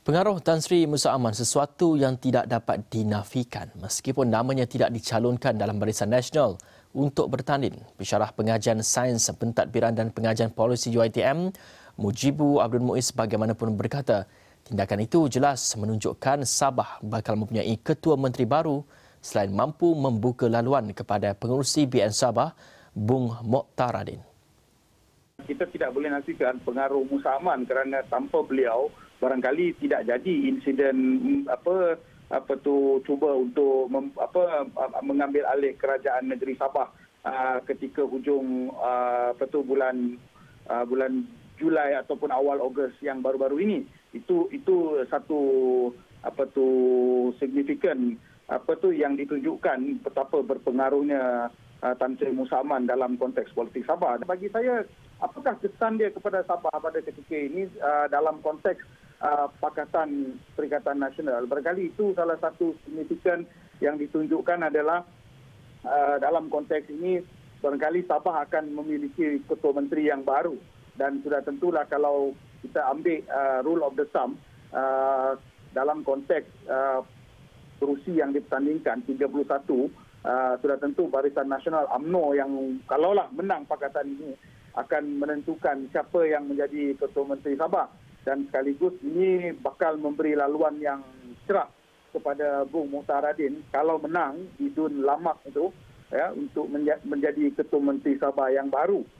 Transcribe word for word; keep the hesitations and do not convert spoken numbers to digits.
Pengaruh Tan Sri Musa Aman sesuatu yang tidak dapat dinafikan meskipun namanya tidak dicalonkan dalam Barisan Nasional untuk bertanding. Pensyarah pengajian sains pentadbiran dan pengajian polisi U I T M, Mujibu Abdul Muiz bagaimanapun berkata, tindakan itu jelas menunjukkan Sabah bakal mempunyai ketua menteri baru selain mampu membuka laluan kepada pengerusi B N Sabah, Bung Mokhtaradin. Kita tidak boleh nafikan pengaruh Musa Aman kerana tanpa beliau barangkali tidak jadi insiden apa apa tu cuba untuk mem, apa mengambil alih kerajaan negeri Sabah uh, ketika hujung uh, apa tu bulan uh, bulan Julai ataupun awal Ogos yang baru-baru ini. Itu itu satu apa tu signifikan apa tu yang ditunjukkan betapa berpengaruhnya uh, Tan Sri Musa Aman dalam konteks politik Sabah. Bagi saya, apakah kesan dia kepada Sabah pada ketika ini uh, dalam konteks Uh, Pakatan Perikatan Nasional? Barangkali itu salah satu signifikan yang ditunjukkan adalah uh, dalam konteks ini barangkali Sabah akan memiliki ketua menteri yang baru, dan sudah tentulah kalau kita ambil uh, rule of the thumb uh, dalam konteks uh, kerusi yang dipertandingkan tiga puluh satu, uh, sudah tentu Barisan Nasional U M N O yang kalaulah menang pakatan ini akan menentukan siapa yang menjadi ketua menteri Sabah. Dan sekaligus ini bakal memberi laluan yang cerah kepada Bung Mokhtaradin kalau menang di Dun Lamak itu, ya, untuk menjadi ketua menteri Sabah yang baru.